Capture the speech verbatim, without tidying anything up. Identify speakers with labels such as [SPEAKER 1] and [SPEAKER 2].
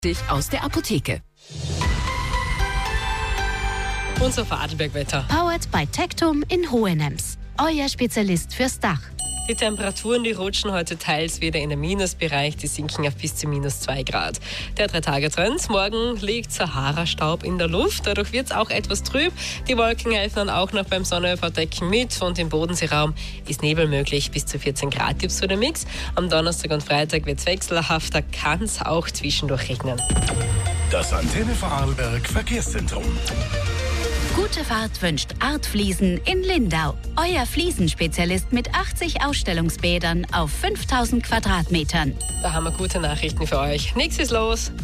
[SPEAKER 1] Sich aus der Apotheke.
[SPEAKER 2] Unser Vorarlberg-Wetter.
[SPEAKER 3] Powered by Tectum in Hohenems. Euer Spezialist fürs Dach.
[SPEAKER 2] Die Temperaturen, die rutschen heute teils wieder in den Minusbereich, die sinken auf bis zu minus zwei Grad. Der Drei-Tage-Trend, morgen liegt Sahara-Staub in der Luft, dadurch wird es auch etwas trüb. Die Wolken helfen dann auch noch beim Sonneverdecken mit und im Bodenseeraum ist Nebel möglich, bis zu vierzehn Grad gibt es für den Mix. Am Donnerstag und Freitag wird es wechselhafter, kann es auch zwischendurch regnen.
[SPEAKER 4] Das Antenne Vorarlberg Verkehrszentrum.
[SPEAKER 3] Gute Fahrt wünscht Art Fliesen in Lindau. Euer Fliesenspezialist mit achtzig Ausstellungsbädern auf fünftausend Quadratmetern.
[SPEAKER 2] Da haben wir gute Nachrichten für euch. Nichts ist los.